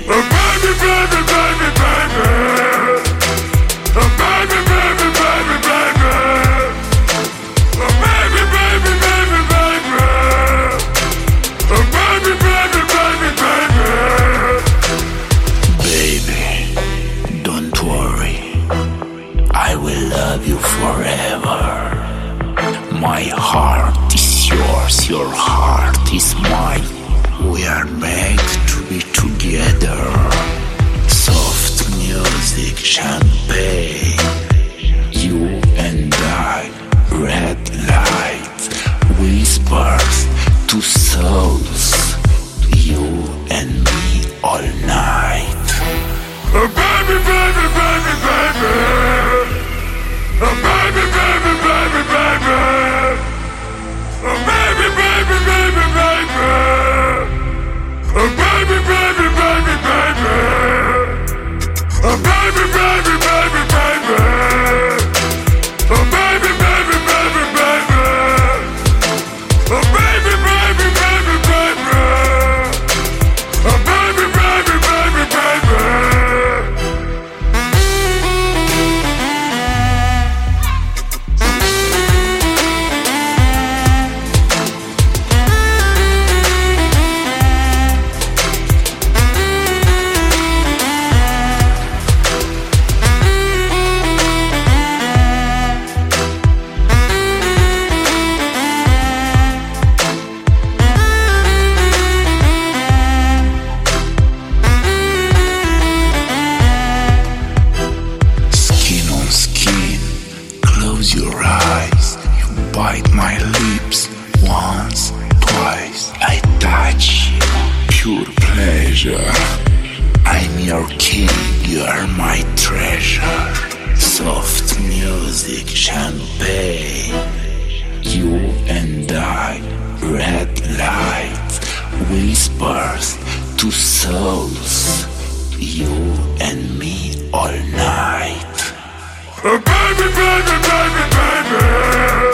baby, baby, baby, baby. Baby, baby, baby, baby. Baby, baby, baby, baby. Baby, baby, baby, baby. Baby, don't worry, I will love you forever. My heart is yours, your heart is mine. We are made to be together. Soft music, champagne, you and I, red light, whispers to souls, you and me all night. Baby, baby, baby, baby. Baby, baby, baby, baby. Baby, baby, baby, baby. Baby, baby, baby, baby. Baby, baby, baby, baby. Baby, baby, baby, baby. Baby, baby, baby, baby. Baby, baby, baby, baby. Skin on skin, close your eyes. You bite my lips once, twice. I touch you, pure pleasure. I'm your king, you are my treasure. Soft music, champagne, you and I, red light, whispers to souls, you and me all night. Baby, baby, baby, baby.